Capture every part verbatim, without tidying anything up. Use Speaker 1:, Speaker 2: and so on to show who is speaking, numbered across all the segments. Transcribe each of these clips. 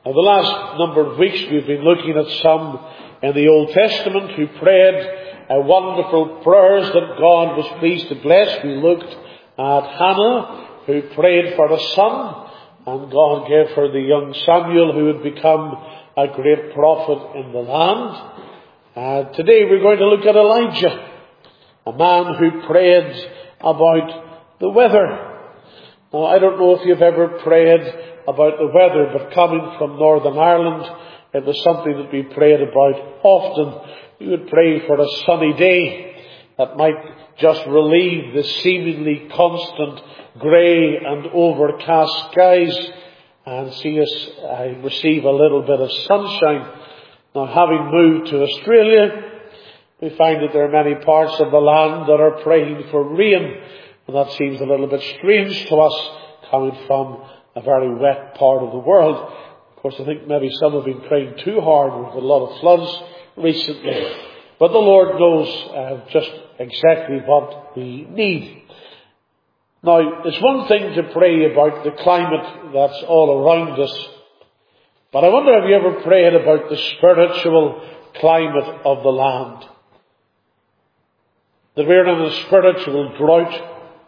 Speaker 1: Now, the last number of weeks we've been looking at some in the Old Testament who prayed uh, wonderful prayers that God was pleased to bless. We looked at Hannah, who prayed for a son, and God gave her the young Samuel, who would become a great prophet in the land. Uh, today we're going to look at Elijah, a man who prayed about the weather. Now, I don't know if you've ever prayed about the weather, but coming from Northern Ireland, it was something that we prayed about often. We would pray for a sunny day that might just relieve the seemingly constant grey and overcast skies and see us uh, receive a little bit of sunshine. Now, having moved to Australia, we find that there are many parts of the land that are praying for rain, and that seems a little bit strange to us coming from a very wet part of the world. Of course, I think maybe some have been praying too hard. We've had a lot of floods recently. But the Lord knows uh, just exactly what we need. Now, it's one thing to pray about the climate that's all around us, but I wonder, have you ever prayed about the spiritual climate of the land? That we're in a spiritual drought.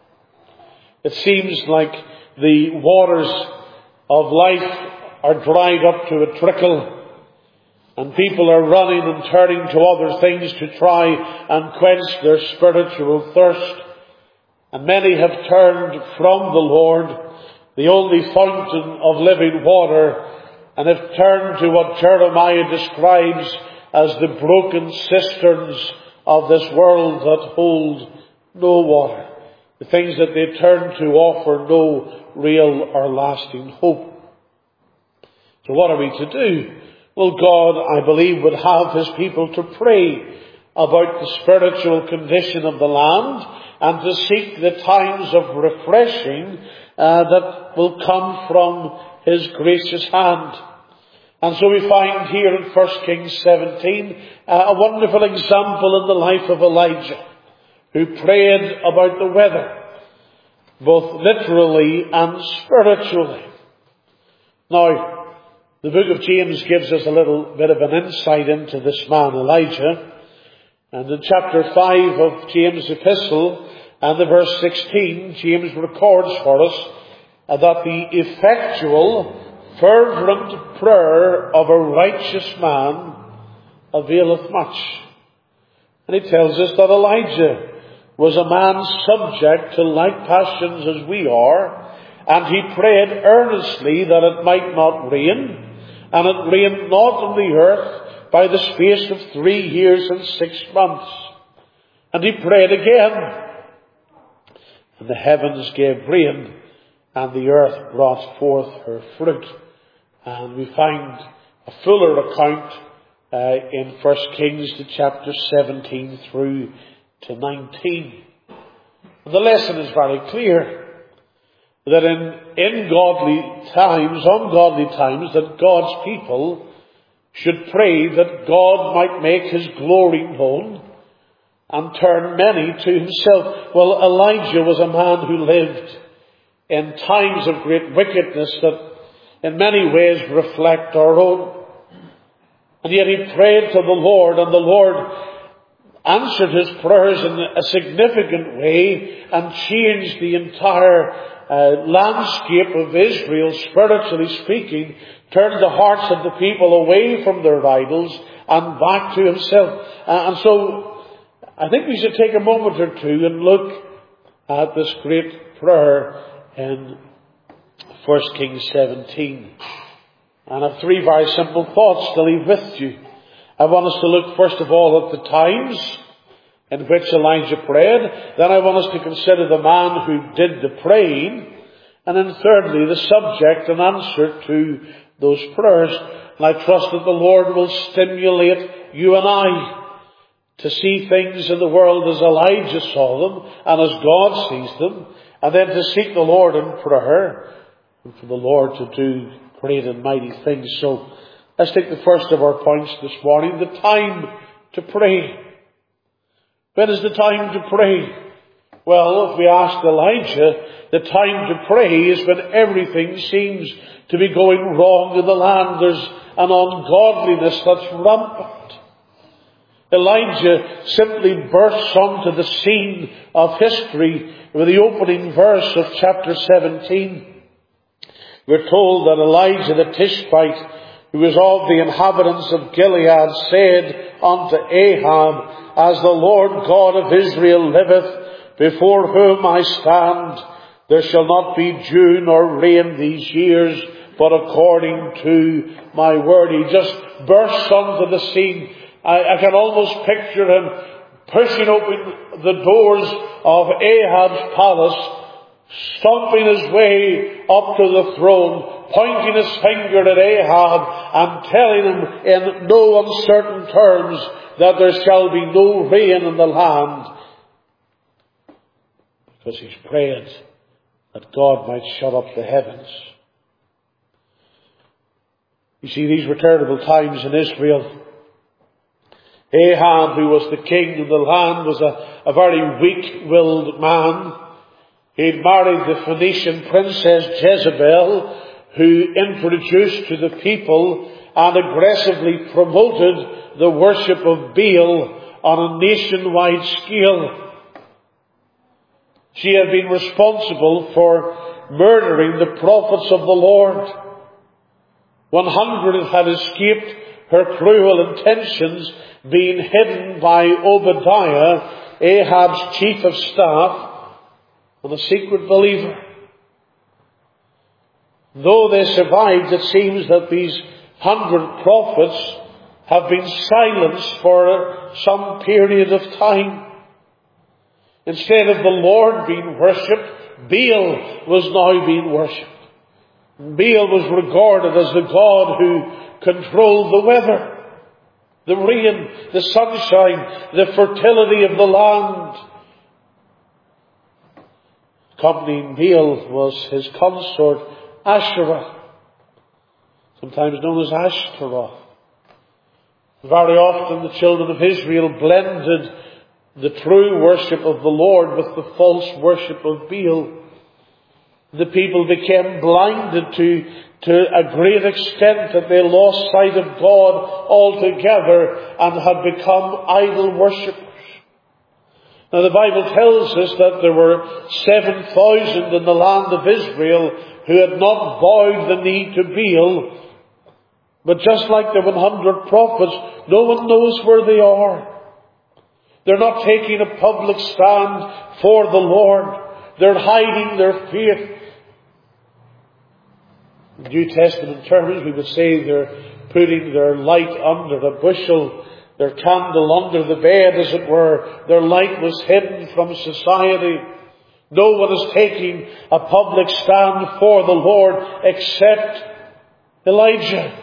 Speaker 1: It seems like the waters of life are dried up to a trickle, and people are running and turning to other things to try and quench their spiritual thirst. And many have turned from the Lord, the only fountain of living water, and have turned to what Jeremiah describes as the broken cisterns of this world that hold no water. The things that they turn to offer no real or lasting hope. So what are we to do? Well, God, I believe, would have His people to pray about the spiritual condition of the land and to seek the times of refreshing uh, that will come from His gracious hand. And so we find here in First Kings seventeen uh, a wonderful example in the life of Elijah, who prayed about the weather, both literally and spiritually. Now, the book of James gives us a little bit of an insight into this man Elijah. And in chapter five of James' epistle, and the verse sixteen, James records for us uh, that the effectual, fervent prayer of a righteous man availeth much. And he tells us that Elijah was a man subject to like passions as we are, and he prayed earnestly that it might not rain, and it rained not on the earth by the space of three years and six months. And he prayed again, and the heavens gave rain, and the earth brought forth her fruit. And we find a fuller account uh, in First Kings to chapter seventeen through to nineteen. And the lesson is very clear, that in ungodly times, ungodly times, that God's people should pray that God might make His glory known and turn many to Himself. Well, Elijah was a man who lived in times of great wickedness that in many ways reflect our own. And yet he prayed to the Lord, and the Lord answered his prayers in a significant way and changed the entire uh, landscape of Israel, spiritually speaking, turned the hearts of the people away from their idols and back to Himself. Uh, and so I think we should take a moment or two and look at this great prayer in First Kings seventeen. And I have three very simple thoughts to leave with you. I want us to look first of all at the times in which Elijah prayed. Then I want us to consider the man who did the praying. And then thirdly, the subject and answer to those prayers. And I trust that the Lord will stimulate you and I to see things in the world as Elijah saw them and as God sees them. And then to seek the Lord in prayer and for the Lord to do great and mighty things. So let's take the first of our points this morning, the time to pray. When is the time to pray? Well, if we ask Elijah, the time to pray is when everything seems to be going wrong in the land. There's an ungodliness that's rampant. Elijah simply bursts onto the scene of history with the opening verse of chapter seventeen. We're told that Elijah the Tishbite, who was of the inhabitants of Gilead, said unto Ahab, As the Lord God of Israel liveth, before whom I stand, there shall not be dew nor rain these years, but according to my word. He just bursts onto the scene. I, I can almost picture him pushing open the doors of Ahab's palace, stomping his way up to the throne, pointing his finger at Ahab and telling him in no uncertain terms that there shall be no rain in the land, because he's prayed that God might shut up the heavens. You see, these were terrible times in Israel. Ahab, who was the king of the land, was a, a very weak-willed man. He had married the Phoenician princess Jezebel, who introduced to the people and aggressively promoted the worship of Baal on a nationwide scale. She had been responsible for murdering the prophets of the Lord. One hundred had escaped her cruel intentions, being hidden by Obadiah, Ahab's chief of staff, and a secret believer. Though they survived, it seems that these hundred prophets have been silenced for some period of time. Instead of the Lord being worshipped, Baal was now being worshipped. Baal was regarded as the god who controlled the weather, the rain, the sunshine, the fertility of the land. Accompanying Baal was his consort Asherah, sometimes known as Ashtaroth. Very often the children of Israel blended the true worship of the Lord with the false worship of Baal. The people became blinded to, to a great extent that they lost sight of God altogether and had become idol worshippers. Now the Bible tells us that there were seven thousand in the land of Israel who had not bowed the knee to Baal. But just like the one hundred prophets, no one knows where they are. They're not taking a public stand for the Lord. They're hiding their faith. In New Testament terms, we would say they're putting their light under a bushel, their candle under the bed, as it were. Their light was hidden from society. No one is taking a public stand for the Lord except Elijah.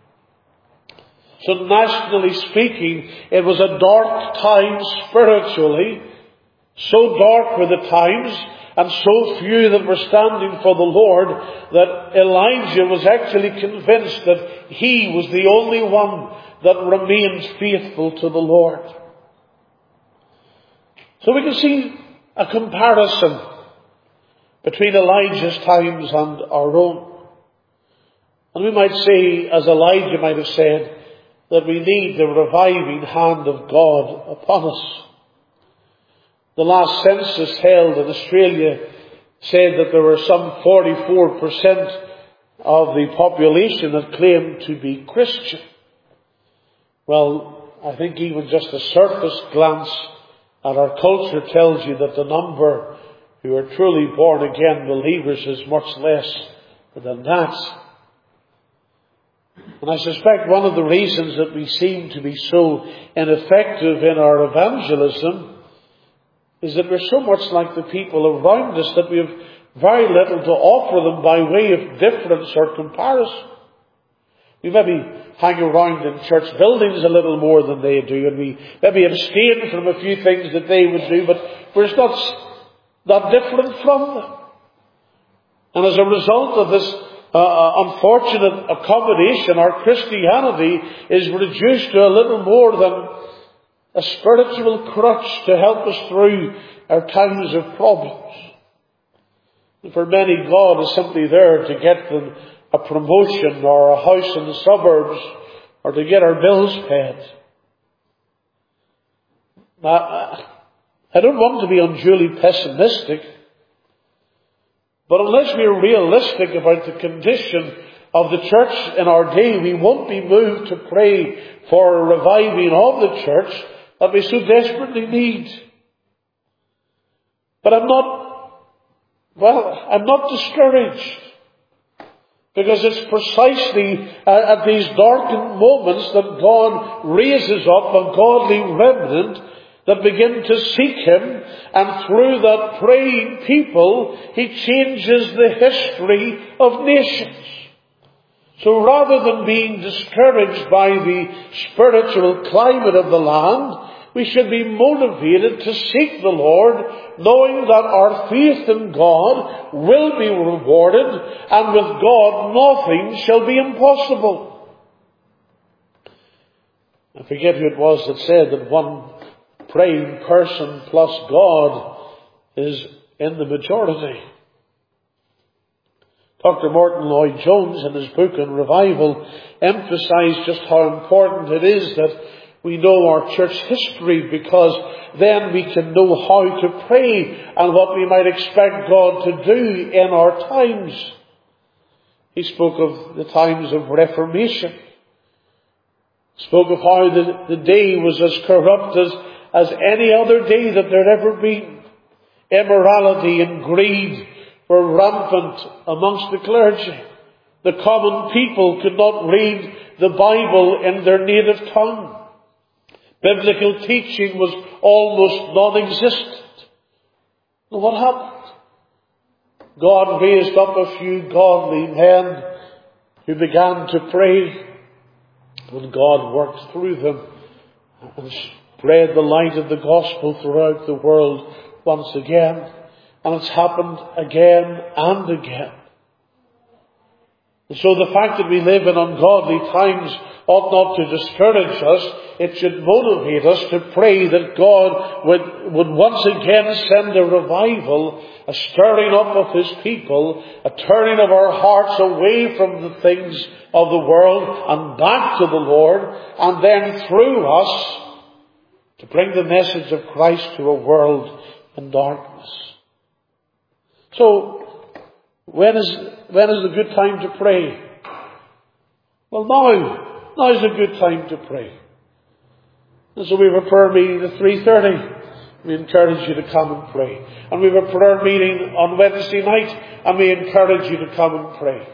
Speaker 1: So nationally speaking, it was a dark time spiritually. So dark were the times, and so few that were standing for the Lord, that Elijah was actually convinced that he was the only one that remained faithful to the Lord. So we can see a comparison between Elijah's times and our own. And we might say, as Elijah might have said, that we need the reviving hand of God upon us. The last census held in Australia said that there were some forty-four percent of the population that claimed to be Christian. Well, I think even just a surface glance at our culture tells you that the number who are truly born again believers is much less than that. And I suspect one of the reasons that we seem to be so ineffective in our evangelism is that we're so much like the people around us that we have very little to offer them by way of difference or comparison. We maybe hang around in church buildings a little more than they do, and we maybe abstain from a few things that they would do, but we're not that different from them. And as a result of this uh, unfortunate accommodation, our Christianity is reduced to a little more than a spiritual crutch to help us through our times of problems. And for many, God is simply there to get them a promotion or a house in the suburbs or to get our bills paid. Now, I don't want to be unduly pessimistic, but unless we're realistic about the condition of the church in our day, we won't be moved to pray for a reviving of the church that we so desperately need. But I'm not, well, I'm not discouraged. Because it's precisely at these darkened moments that God raises up a godly remnant that begin to seek Him, and through that praying people, He changes the history of nations. So rather than being discouraged by the spiritual climate of the land, we should be motivated to seek the Lord, knowing that our faith in God will be rewarded, and with God nothing shall be impossible. I forget who it was that said that one praying person plus God is in the majority. Doctor Martin Lloyd-Jones, in his book on revival, emphasized just how important it is that we know our church history, because then we can know how to pray and what we might expect God to do in our times. He spoke of the times of Reformation. Spoke of how the, the day was as corrupt as, as any other day that there had ever been. Immorality and greed were rampant amongst the clergy. The common people could not read the Bible in their native tongue. Biblical teaching was almost non-existent. And what happened? God raised up a few godly men who began to pray, and God worked through them and spread the light of the gospel throughout the world once again. And it's happened again and again. And so the fact that we live in ungodly times ought not to discourage us. It should motivate us to pray that God would, would once again send a revival, a stirring up of His people, a turning of our hearts away from the things of the world and back to the Lord, and then through us to bring the message of Christ to a world in darkness. So, when is, when is a good time to pray? Well, now. Now is a good time to pray. And so we have a prayer meeting at three thirty. We encourage you to come and pray. And we have a prayer meeting on Wednesday night, and we encourage you to come and pray.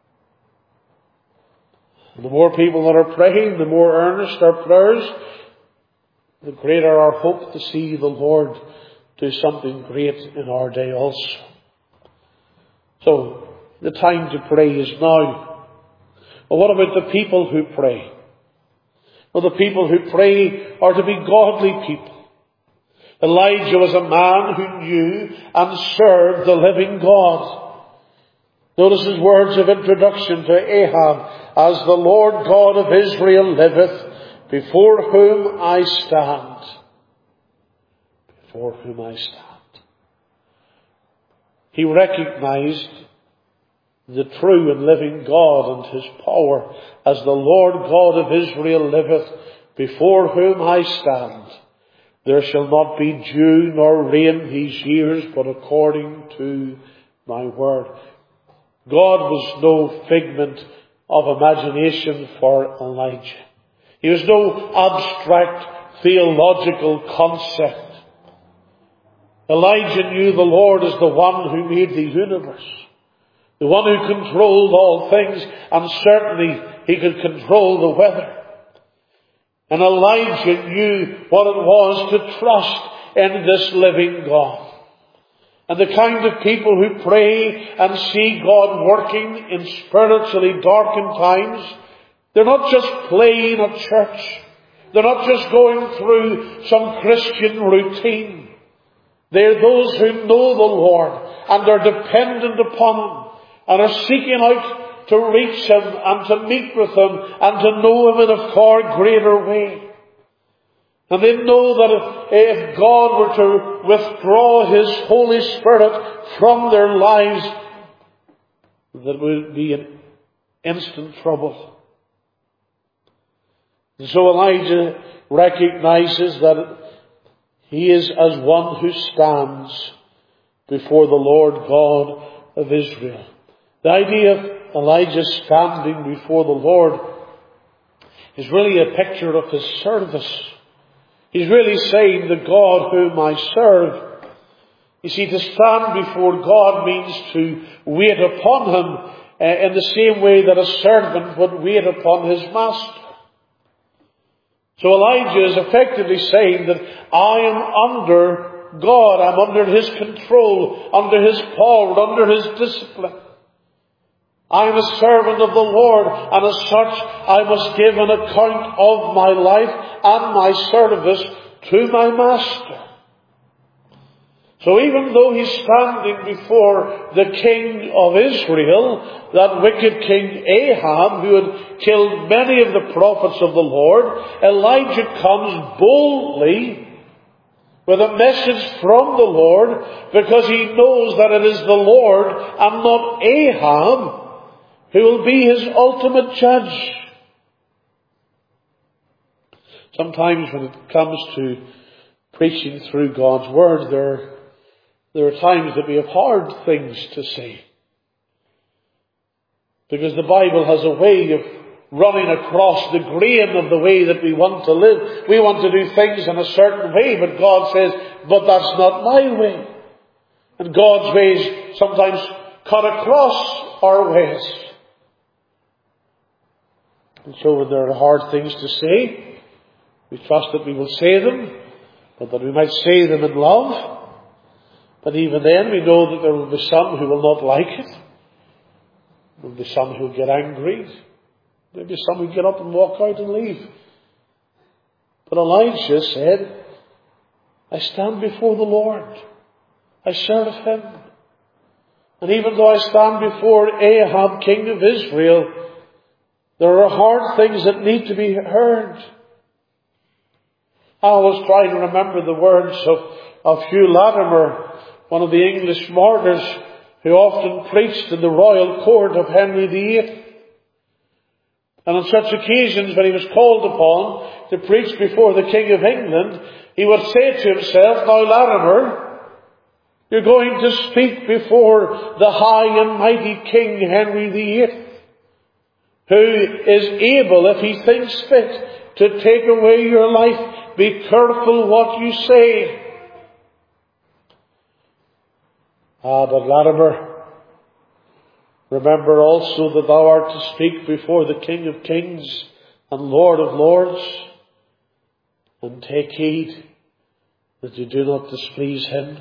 Speaker 1: And the more people that are praying, the more earnest our prayers, the greater our hope to see the Lord do something great in our day also. So, the time to pray is now. Well, what about the people who pray? Well, the people who pray are to be godly people. Elijah was a man who knew and served the living God. Notice his words of introduction to Ahab: "As the Lord God of Israel liveth, before whom I stand." Before whom I stand. He recognized the true and living God and His power. "As the Lord God of Israel liveth, before whom I stand, there shall not be dew nor rain these years, but according to my word." God was no figment of imagination for Elijah. He was no abstract theological concept. Elijah knew the Lord as the one who made the universe, the one who controlled all things, and certainly He could control the weather. And Elijah knew what it was to trust in this living God. And the kind of people who pray and see God working in spiritually darkened times, they're not just playing at church. They're not just going through some Christian routine. They're those who know the Lord and are dependent upon Him, and are seeking out to reach Him and to meet with Him and to know Him in a far greater way. And they know that if God were to withdraw His Holy Spirit from their lives, that would be in instant trouble. And so Elijah recognizes that he is as one who stands before the Lord God of Israel. The idea of Elijah standing before the Lord is really a picture of his service. He's really saying, the God whom I serve. You see, to stand before God means to wait upon Him uh, in the same way that a servant would wait upon his master. So Elijah is effectively saying that I am under God, I'm under His control, under His power, under His discipline. I am a servant of the Lord, and as such I must give an account of my life and my service to my master. So even though he's standing before the king of Israel, that wicked king Ahab, who had killed many of the prophets of the Lord, Elijah comes boldly with a message from the Lord, because he knows that it is the Lord and not Ahab who will be his ultimate judge. Sometimes when it comes to preaching through God's Word, there, there are times that we have hard things to say. Because the Bible has a way of running across the grain of the way that we want to live. We want to do things in a certain way, but God says, but that's not my way. And God's ways sometimes cut across our ways. And so when there are hard things to say, we trust that we will say them, but that we might say them in love. But even then we know that there will be some who will not like it. There will be some who will get angry. There will be some who get up and walk out and leave. But Elijah said, I stand before the Lord. I serve Him. And even though I stand before Ahab, king of Israel, there are hard things that need to be heard. I always try to remember the words of, of Hugh Latimer, one of the English martyrs who often preached in the royal court of Henry the Eighth. And on such occasions, when he was called upon to preach before the King of England, he would say to himself, now Latimer, you're going to speak before the high and mighty King Henry the Eighth, who is able, if he thinks fit, to take away your life. Be careful what you say. Ah, but Latimer, remember also that thou art to speak before the King of Kings and Lord of Lords, and take heed that you do not displease Him.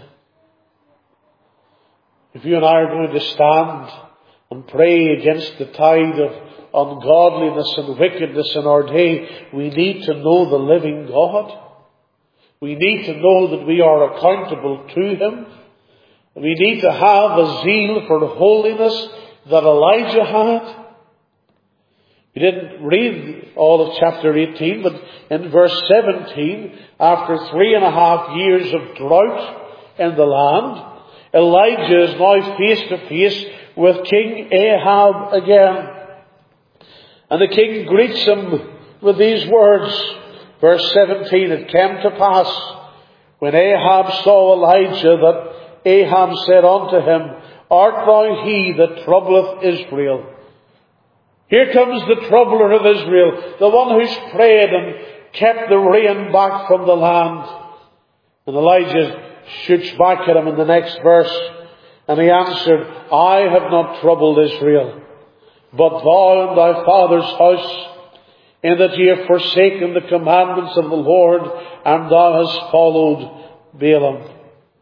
Speaker 1: If you and I are going to stand and pray against the tide of ungodliness and wickedness in our day, we need to know the living God. We need to know that we are accountable to Him. We need to have a zeal for holiness that Elijah had. We didn't read all of chapter eighteen, but in verse seventeen, after three and a half years of drought in the land, Elijah is now face to face with King Ahab again. And the king greets him with these words. Verse seventeen, it came to pass, when Ahab saw Elijah, that Ahab said unto him, art thou he that troubleth Israel? Here comes the troubler of Israel, the one who's prayed and kept the rain back from the land. And Elijah shoots back at him in the next verse, and he answered, I have not troubled Israel, but thou and thy father's house, in that ye have forsaken the commandments of the Lord, and thou hast followed Balaam.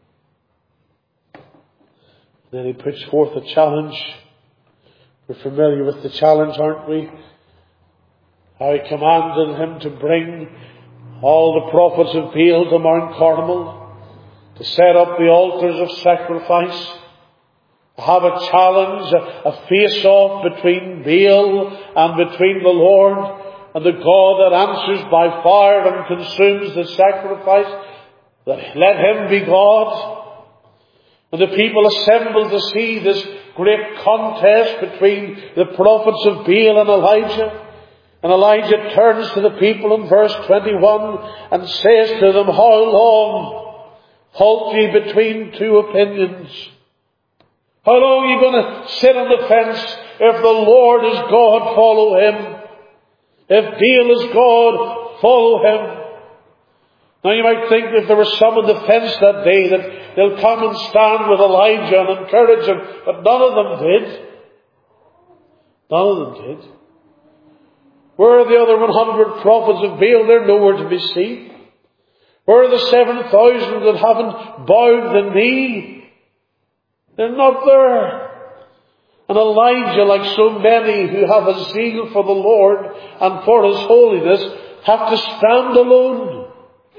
Speaker 1: Then he puts forth a challenge. We're familiar with the challenge, aren't we? How he commanded him to bring all the prophets of Baal to Mount Carmel, to set up the altars of sacrifice, to have a challenge, a, a face-off between Baal and between the Lord. and the God that answers by fire and consumes the sacrifice, that let him be God. And the people assembled to see this great contest between the prophets of Baal and Elijah. And Elijah turns to the people in verse twenty-one and says to them, how long halt ye between two opinions? How long are you going to sit on the fence? If the Lord is God, follow him. If Baal is God, follow him. Now you might think if there was some on the fence that day that they'll come and stand with Elijah and encourage him, but none of them did. None of them did. Where are the other one hundred prophets of Baal? They're nowhere to be seen. Where are the seven thousand that haven't bowed the knee? They're not there. And Elijah, like so many who have a zeal for the Lord and for his holiness, have to stand alone.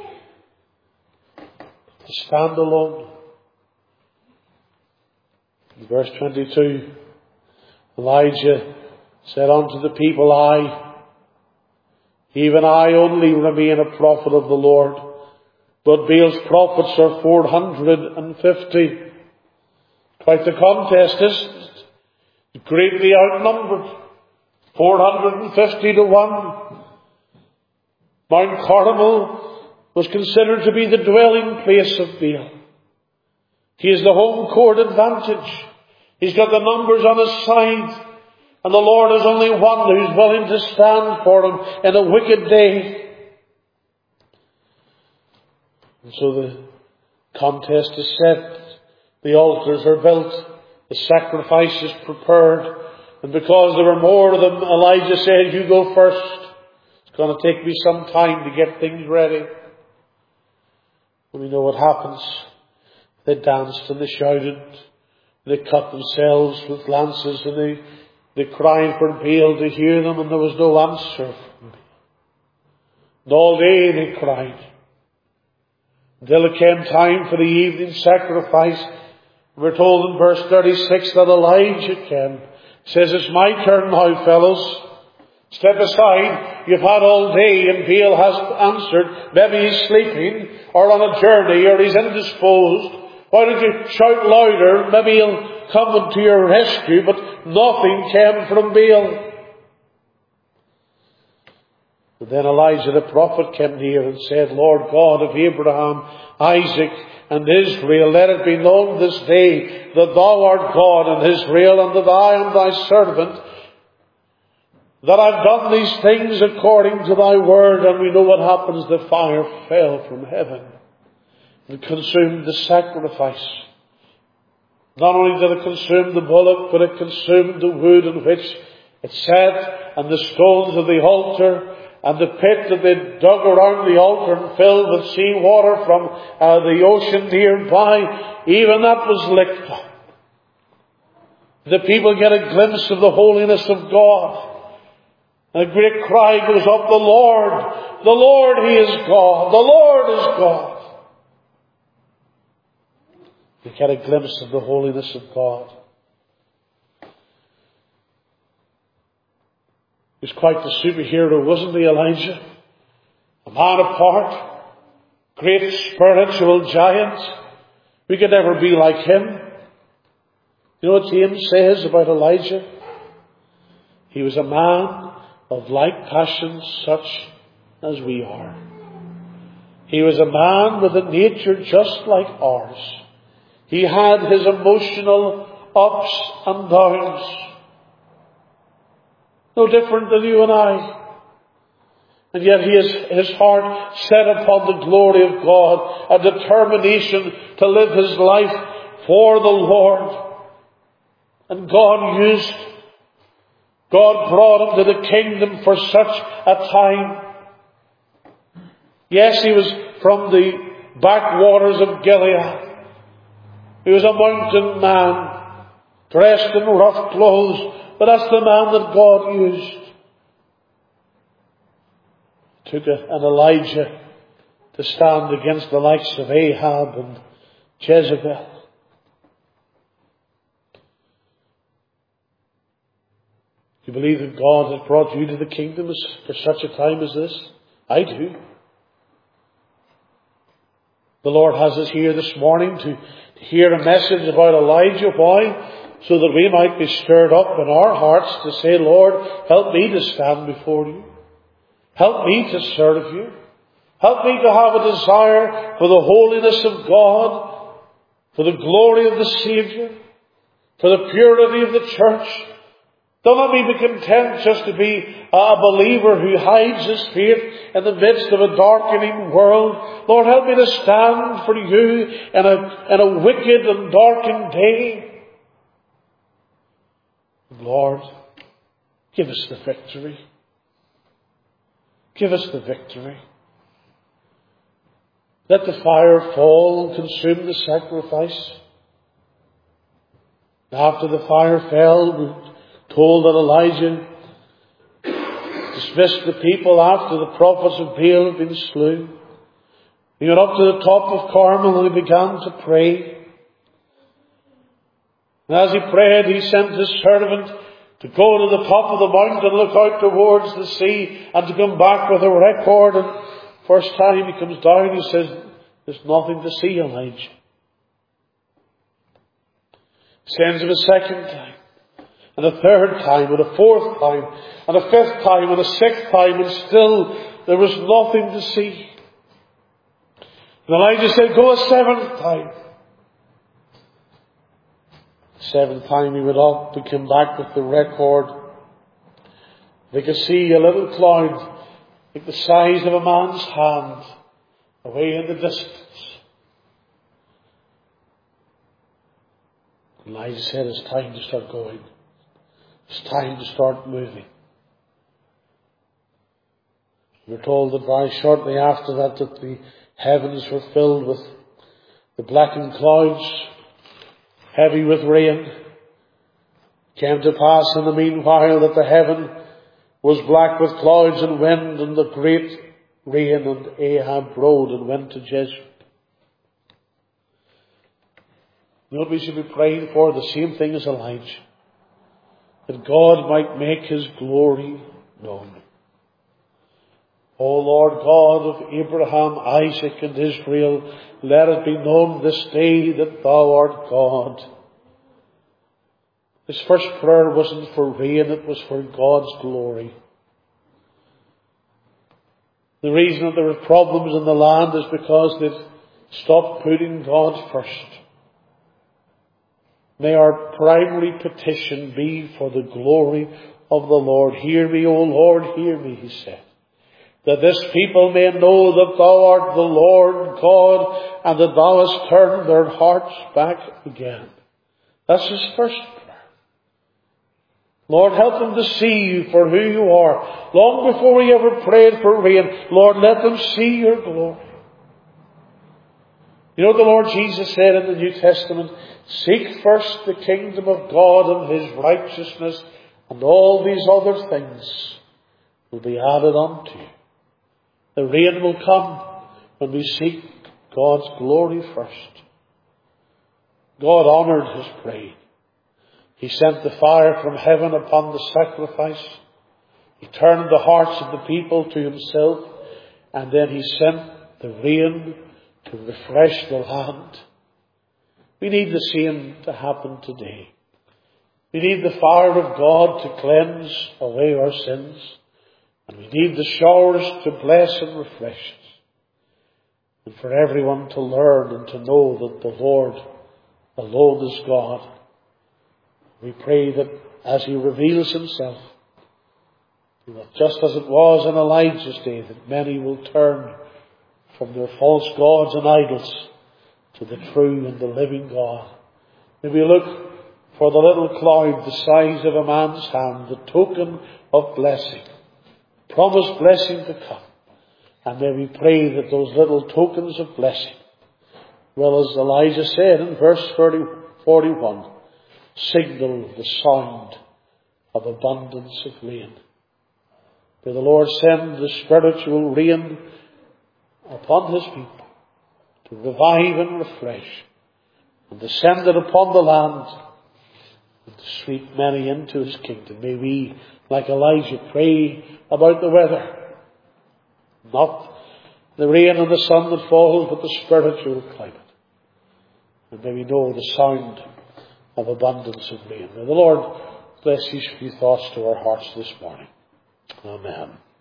Speaker 1: To stand alone. In verse twenty-two, Elijah said unto the people, I, even I only remain a prophet of the Lord, but Baal's prophets are four hundred and fifty. Quite the contest, isn't it? Greatly outnumbered. four hundred and fifty to one. Mount Carmel was considered to be the dwelling place of Baal. He is the home court advantage. He's got the numbers on his side. And the Lord is only one who's willing to stand for him in a wicked day. And so the contest is set. The altars are built. The sacrifice is prepared. And because there were more of them, Elijah said, you go first. It's going to take me some time to get things ready. And we know what happens. They danced and they shouted. They cut themselves with lances and they, they cried for Baal to hear them, and there was no answer from Baal. And all day they cried. Until it came time for the evening sacrifice. We're told in verse thirty-six that Elijah came. Says, it's my turn now, fellows. Step aside. You've had all day and Baal hasn't answered. Maybe he's sleeping or on a journey or he's indisposed. Why don't you shout louder? Maybe he'll come to your rescue. But nothing came from Baal. But then Elijah the prophet came near and said, Lord God of Abraham, Isaac, and Israel, let it be known this day that thou art God in Israel, and that I am thy servant, that I've done these things according to thy word. And we know what happens. The fire fell from heaven and consumed the sacrifice. Not only did it consume the bullock, but it consumed the wood in which it sat, and the stones of the altar, and the pit that they dug around the altar and filled with sea water from uh, the ocean nearby. Even that was licked up. The people get a glimpse of the holiness of God. And a great cry goes up, the Lord, the Lord, He is God. The Lord is God. They get a glimpse of the holiness of God. He was quite the superhero, wasn't he, Elijah? A man apart. Great spiritual giant. We could never be like him. You know what James says about Elijah? He was a man of like passions such as we are. He was a man with a nature just like ours. He had his emotional ups and downs. No different than you and I. And yet he has his heart set upon the glory of God, a determination to live his life for the Lord. And God used, God brought him to the kingdom for such a time. Yes, he was from the backwaters of Gilead. He was a mountain man, dressed in rough clothes. But that's the man that God used. It took a, an Elijah to stand against the likes of Ahab and Jezebel. you believe that God has brought you to the kingdom for such a time as this? I do. The Lord has us here this morning to, to hear a message about Elijah. Why? So that we might be stirred up in our hearts to say, Lord, help me to stand before you. Help me to serve you. Help me to have a desire for the holiness of God, for the glory of the Saviour, for the purity of the church. Don't let me be content just to be a believer who hides his faith in the midst of a darkening world. Lord, help me to stand for you in a, in a wicked and darkened day. Lord, give us the victory. Give us the victory. Let the fire fall and consume the sacrifice. After the fire fell, we're told that Elijah dismissed the people after the prophets of Baal had been slain. He went up to the top of Carmel and he began to pray. And as he prayed, he sent his servant to go to the top of the mountain and look out towards the sea and to come back with a record. And first time he comes down, he says, there's nothing to see, Elijah. He sends him a second time, and a third time, and a fourth time, and a fifth time, and a sixth time, and still there was nothing to see. And Elijah said, go a seventh time. Seventh time he went up and came back with the record. They could see a little cloud like the size of a man's hand away in the distance. Elijah said, it's time to start going. It's time to start moving. We're told that very shortly after that, that the heavens were filled with the blackened clouds, heavy with rain. It came to pass in the meanwhile that the heaven was black with clouds and wind, and the great rain, and Ahab rode and went to Jezreel. You know what we should be praying for? The same thing as Elijah. That God might make his glory known. O Lord God of Abraham, Isaac, and Israel, let it be known this day that thou art God. This first prayer wasn't for rain, it was for God's glory. The reason that there were problems in the land is because they'd stopped putting God first. May our primary petition be for the glory of the Lord. Hear me, O Lord, hear me, he said. That this people may know that thou art the Lord God, and that thou hast turned their hearts back again. That's his first prayer. Lord, help them to see you for who you are. Long before he ever prayed for rain, Lord, let them see your glory. You know, the Lord Jesus said in the New Testament, seek first the kingdom of God and his righteousness, and all these other things will be added unto you. The rain will come when we seek God's glory first. God honoured his prayer. He sent the fire from heaven upon the sacrifice. He turned the hearts of the people to himself, and then he sent the rain to refresh the land. We need the same to happen today. We need the fire of God to cleanse away our sins. And we need the showers to bless and refresh us. And for everyone to learn and to know that the Lord alone is God. We pray that as he reveals himself, that just as it was in Elijah's day, that many will turn from their false gods and idols to the true and the living God. May we look for the little cloud the size of a man's hand, the token of blessing, promised blessing to come. And may we pray that those little tokens of blessing, well, as Elijah said in verse forty-one, signal the sound of abundance of rain. May the Lord send the spiritual rain upon his people to revive and refresh, and to send it upon the land and to sweep many into his kingdom. May we, like Elijah, pray about the weather. Not the rain and the sun that falls, but the spiritual climate. And may we know the sound of abundance of rain. May the Lord bless these few thoughts to our hearts this morning. Amen.